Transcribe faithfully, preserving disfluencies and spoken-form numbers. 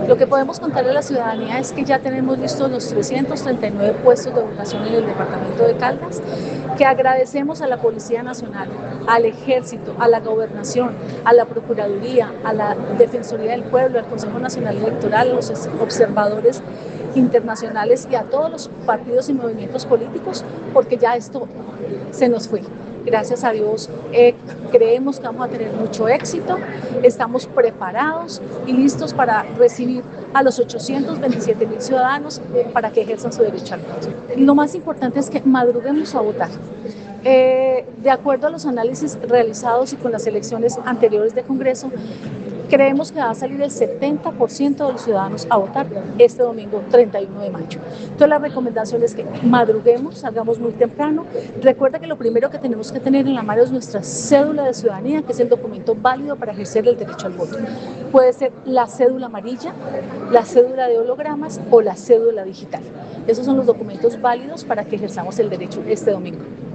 Lo que podemos contarle a la ciudadanía es que ya tenemos listos los trescientos treinta y nueve puestos de votación en el departamento de Caldas, que agradecemos a la Policía Nacional, al Ejército, a la Gobernación, a la Procuraduría, a la Defensoría del Pueblo, al Consejo Nacional Electoral, a los observadores internacionales y a todos los partidos y movimientos políticos, porque ya esto se nos fue. Gracias a Dios, eh, creemos que vamos a tener mucho éxito, estamos preparados y listos para recibir a los ochocientos veintisiete mil ciudadanos para que ejerzan su derecho al voto. Lo más importante es que madruguemos a votar. Eh, de acuerdo a los análisis realizados y con las elecciones anteriores de Congreso, creemos que va a salir el setenta por ciento de los ciudadanos a votar este domingo treinta y uno de mayo. Entonces la recomendación es que madruguemos, salgamos muy temprano. Recuerda que lo primero que tenemos que tener en la mano es nuestra cédula de ciudadanía, que es el documento válido para ejercer el derecho al voto. Puede ser la cédula amarilla, la cédula de hologramas o la cédula digital. Esos son los documentos válidos para que ejerzamos el derecho este domingo.